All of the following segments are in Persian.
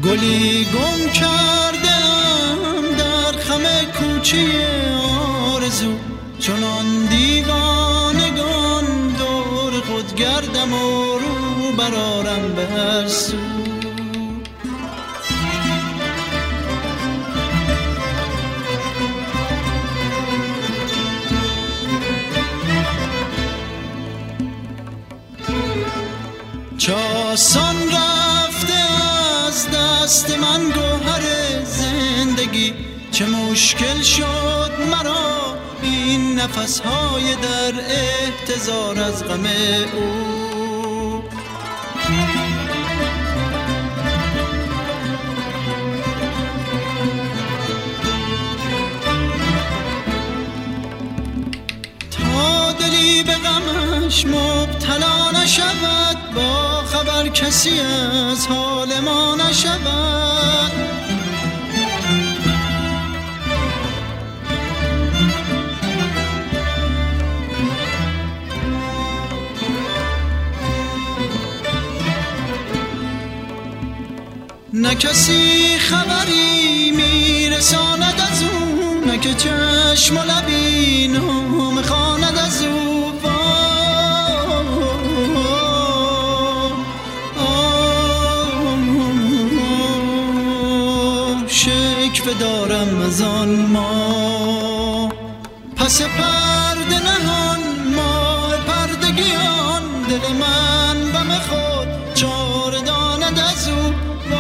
گلی گم کردم در خم کوچه آرزو، چنان دیوانگان دور خود گردم و رو برارم به هر سو. چاسان رفته از دست من گوهر زندگی، چه مشکل شد مرا این نفس‌های در احتضار از غم او. تا دلی به غمش مبتلا نشود، با خبر کسی از حال ما نشود. نه کسی خبری میرساند از او، نه که چشم و لبی نام خواند از او. شکوه دارم از آن ما پس پرده نهان، ماه پردگیان دل من بم خود چاره داند از او.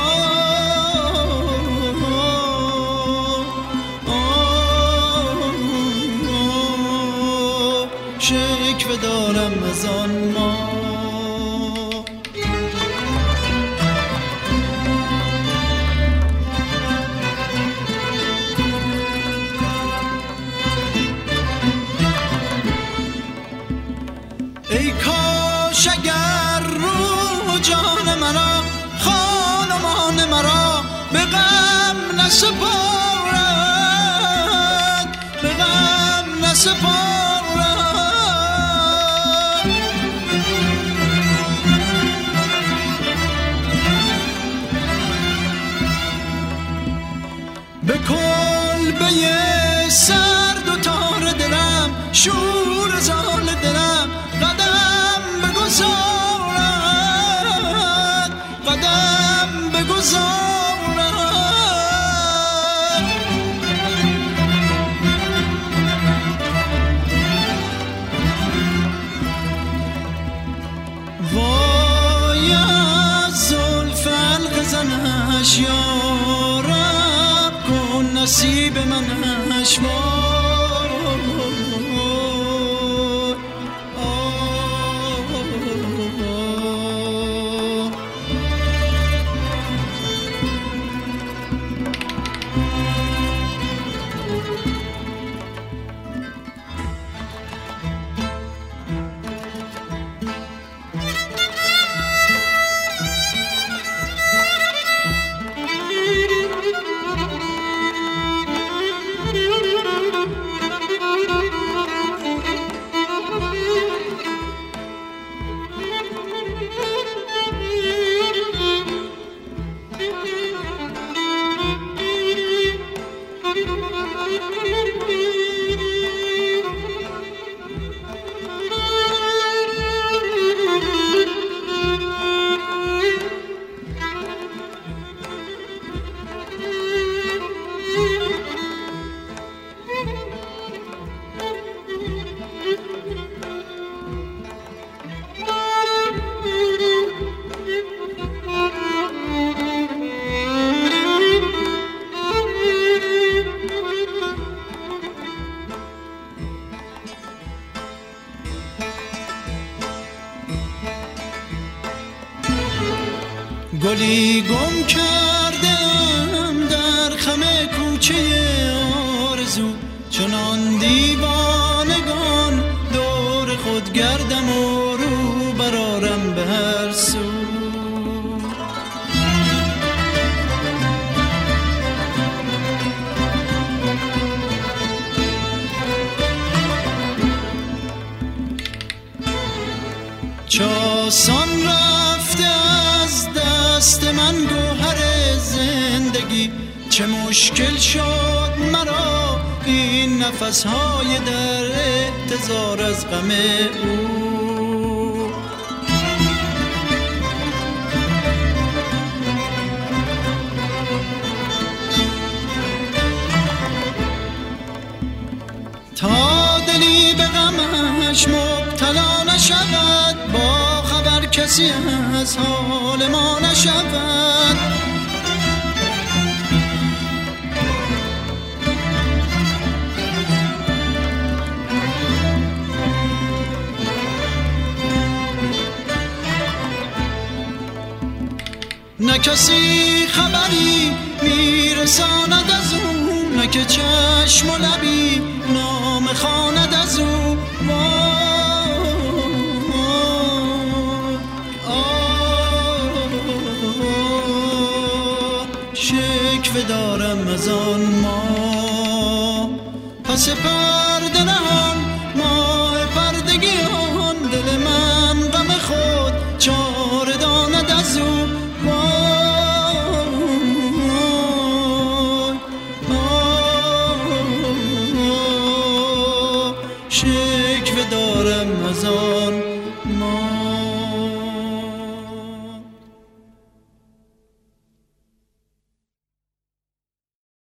شکوه دارم از آن ما. ای کاش اگر رو جان مرا خانمان مرا به غم نسپارد، به غم نسپارد. به کلبه سرد و تار دلم، شور زال دلم قدم بگذارد، قدم بگذارد. وای از زلف حلقه زنش یا رب کن نصیب منش. گلی گم کردم در خم کوچه آرزو، چنان دیوانگان دور خود گردم و رو برارم به هر سو. چاسان رفته از دست من گوهر زندگی، چه مشکل شد مرا این نفسهای در احتضار از غم او. تا دلی به غمش مبتلا نشود، با خبر کسی از حال ما نشود. نه کسی خبری میرساند از او، نه که چشم و لبی نام خواند از او. شکوه دارم از آن ما پس پرده نهان، ماه پردگیان دل من غم خود چاره داند از او. شکوه دارم از آن ما